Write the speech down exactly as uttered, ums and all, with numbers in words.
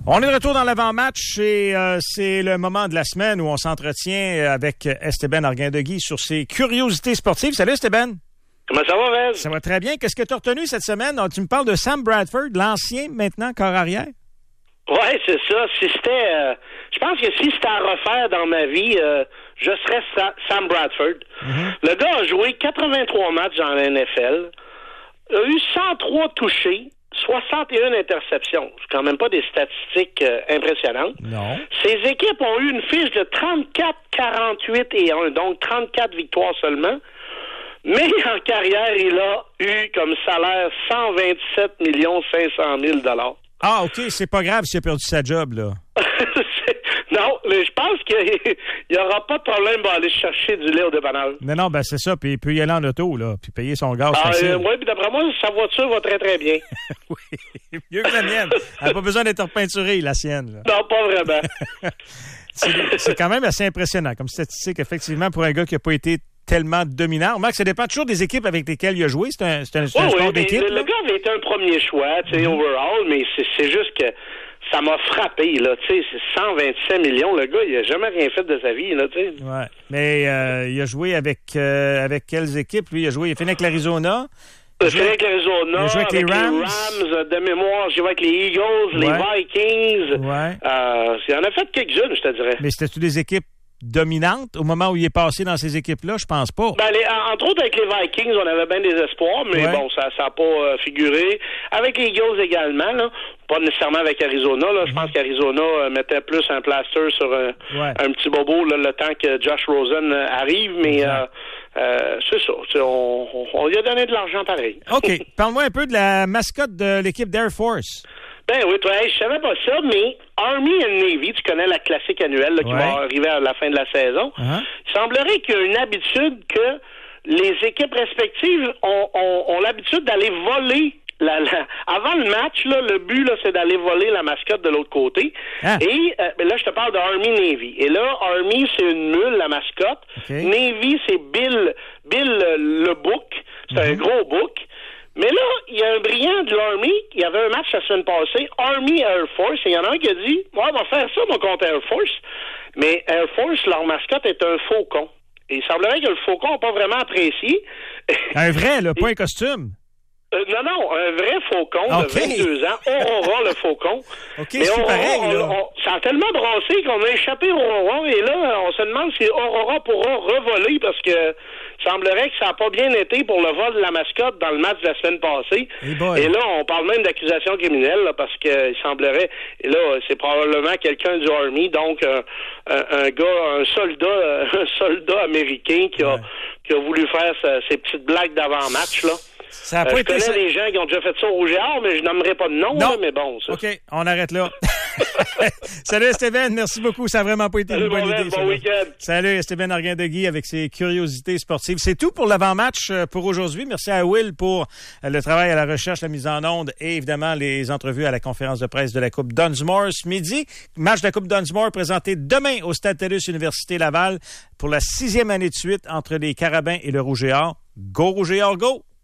On est de retour dans l'avant-match et euh, c'est le moment de la semaine où on s'entretient avec Esteban Arguindegui sur ses curiosités sportives. Salut Esteban. Comment ça va, Vez? Ça va très bien. Qu'est-ce que tu as retenu cette semaine? Tu me parles de Sam Bradford, l'ancien maintenant corps arrière? Ouais, c'est ça. Si c'était, euh, je pense que si c'était à refaire dans ma vie, euh, je serais Sa- Sam Bradford. Mm-hmm. Le gars a joué quatre-vingt-trois matchs dans la N F L, a eu cent trois touchés, soixante et une interceptions. C'est quand même pas des statistiques euh, impressionnantes. Non. Ses équipes ont eu une fiche de trente-quatre, quarante-huit et un, donc trente-quatre victoires seulement. Mais en carrière, il a eu comme salaire cent vingt-sept millions cinq cent mille dollars. Ah, OK, c'est pas grave s'il a perdu sa job, là. Non, mais je pense qu'il n'y aura pas de problème pour aller chercher du lait au dépanneur. Non, non, ben c'est ça, puis il peut y aller en auto, là, puis payer son gaz ah, facile. Euh, oui, puis d'après moi, sa voiture va très, très bien. Oui, mieux que la mienne. Elle n'a pas besoin d'être repeinturée, la sienne, là. Non, pas vraiment. c'est, c'est quand même assez impressionnant comme statistique, effectivement, pour un gars qui n'a pas été tellement dominant. Remarque, ça dépend toujours des équipes avec lesquelles il a joué. C'est un, c'est un, c'est un oui, sport oui, d'équipe. Le, le gars avait été un premier choix, tu sais, mm-hmm. overall, mais c'est, c'est juste que ça m'a frappé, là, tu sais, c'est cent vingt-sept millions, le gars, il a jamais rien fait de sa vie, là, tu sais. Ouais, mais euh, il a joué avec euh, avec quelles équipes, lui? Il a joué, il a fini avec l'Arizona. Il a fini avec l'Arizona, il a joué avec, avec les Rams. les Rams, de mémoire, j'ai joué avec les Eagles, ouais. les Vikings. Ouais. Euh, il en a fait quelques-unes, je te dirais. Mais c'était-tu des équipes dominante au moment où il est passé dans ces équipes-là? Je pense pas. Ben, les, entre autres, avec les Vikings, on avait bien des espoirs, mais ouais. bon, ça n'a pas euh, figuré. Avec les Eagles également, là, pas nécessairement avec Arizona. Là, mm-hmm. Je pense qu'Arizona euh, mettait plus un plaster sur euh, ouais. un petit bobo là, le temps que Josh Rosen euh, arrive, mais euh, euh, c'est ça. C'est, on, on, on lui a donné de l'argent pareil. OK. Parle-moi un peu de la mascotte de l'équipe d'Air Force. Ben oui, toi, je savais pas ça, mais Army and Navy, tu connais la classique annuelle là, qui ouais. va arriver à la fin de la saison. Uh-huh. Il semblerait qu'il y a une habitude que les équipes respectives ont, ont, ont l'habitude d'aller voler. La, la, avant le match, là, le but, là, c'est d'aller voler la mascotte de l'autre côté. Ah. Et euh, ben là, je te parle de Army Navy. Et là, Army, c'est une mule, la mascotte. Okay. Navy, c'est Bill, Bill le, le bouc. C'est mm-hmm. un gros bouc. Mais là, il y a un brillant de l'Army, il y avait un match la semaine passée, Army Air Force, et il y en a un qui a dit « Ouais, on va faire ça, mon contre Air Force. » Mais Air Force, leur mascotte est un faucon. Et il semblerait que le faucon n'a pas vraiment apprécié. Un vrai, là, pas un costume. Euh, non, non, un vrai faucon okay. de vingt-deux ans, Aurora le faucon. OK, mais c'est on, pareil, on, là. On, on, ça a tellement brassé qu'on a échappé Aurora, et là, on se demande si Aurora pourra revoler, parce que il semblerait que ça n'a pas bien été pour le vol de la mascotte dans le match de la semaine passée. Hey et là, on parle même d'accusation criminelle, là, parce que il semblerait, et là, c'est probablement quelqu'un du Army, donc un, un, un gars, un soldat, un soldat américain qui a, ouais. qui a voulu faire sa, ses petites blagues d'avant-match, là. Ça a euh, pas je été connais ça... des gens qui ont déjà fait ça au Rouge et Or, mais je nommerai pas de nom, non. Là, mais bon. Ça. OK, on arrête là. Salut Esteban, merci beaucoup. Ça n'a vraiment pas été Salut, une bonne bon idée. Bon ça week-end. Salut Esteban Arguindegui avec ses curiosités sportives. C'est tout pour l'avant-match pour aujourd'hui. Merci à Will pour le travail à la recherche, la mise en onde et évidemment les entrevues à la conférence de presse de la Coupe Dunsmore ce midi. Match de la Coupe Dunsmore présenté demain au Stade TELUS Université Laval pour la sixième année de suite entre les Carabins et le Rouge et Or. Go Rouge et Or, go!